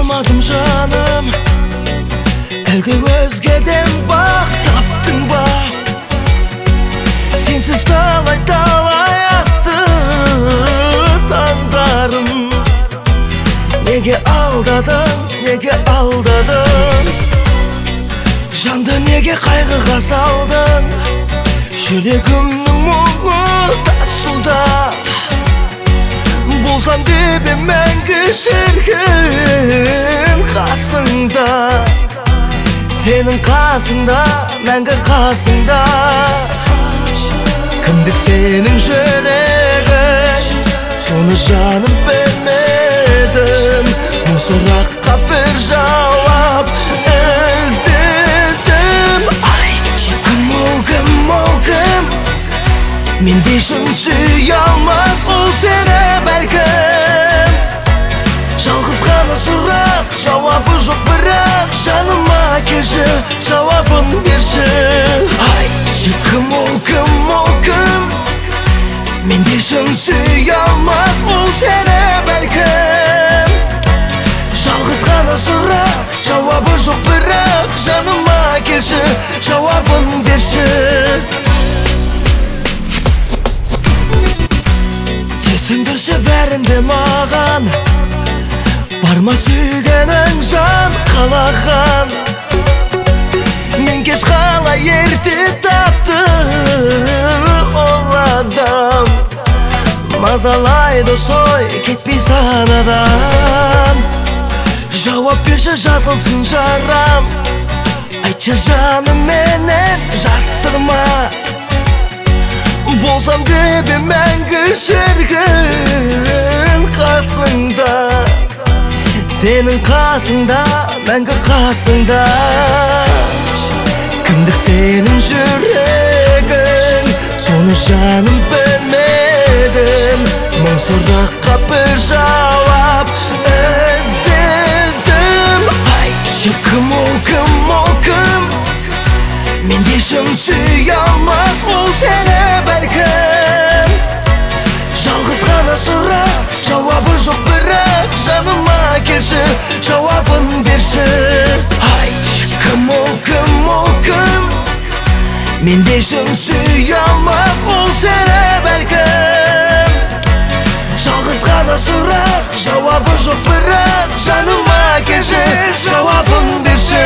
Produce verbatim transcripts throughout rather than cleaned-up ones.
almadım canım. Elde özgeden bak taptın bak. Sensiz talay talay attı tağlarım. Nege aldadın, nege aldadın. Jandı nege kaygıga saldın. Жүрегімнің мұңы тасуда. Болсам деп мәңгі шіркін қасыңда. Сенің қасыңда, мәңгі қасыңда. Кімдік сенің жүрегің, соны жаным білмедім. Бұл сұраққа бір жауап іздедім. Айтшы, кім ол, кім ол, кім? Менде шын сүйе алмас ол сені бәлкім. Жалғыз ғана сұрақ, жауабы жоқ бірақ. Жаныма келші, жауабын берші. Айтшы, кім ол, кім ол, кім? Менде шын сүйе алмас ол сені бәлкім. Жалғыз ғана сұрақ, жауабы жоқ бірақ. Жаныма келші, жауабын берші. Түсіндірші бәрінде маған, барма сүйгенің жан қалаған. Мен кеш қалай ерте тапты ол адам. Мазалайды сой кетпей санадан. Жауап берші жазылсын жарам. Айтшы жаным менен жасырма. Болсам деп мәңгі шіркін қасыңда. Сенің қасыңда, мәңгі қасыңда. Кімдік сенің жүрегің, соны жаным білмедім. Мың сұраққа бір жауап іздедім. Айтшы, кім ол, кім ол, кім? Менде шын сүйе алмас ол сені бәлкім. Жалғыз ғана сұрақ, жауабы жоқ бірақ. Жаныма келші, жауабын берші. Айтшы, кім ол, кім ол, кім? Менде шын сүйе алмас ол сені бәлкім. Жалғыз ғана сұрақ, жауабы жоқ бірақ. Жаныма келші, жауабын берші.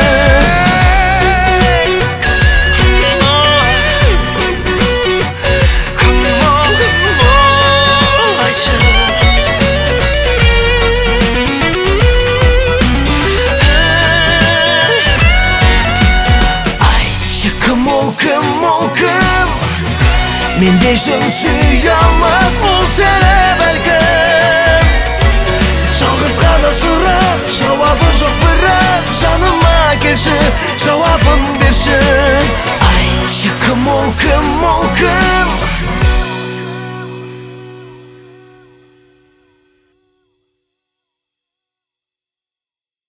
Kім ол, кім? Менде шын сүйе алмас ол сені бәлкім. Жалғыз ғана сұрақ, жауабы жоқ бірақ. Жаныма келші, жауабын берші. Айтшы, кім ол, кім ол, кім?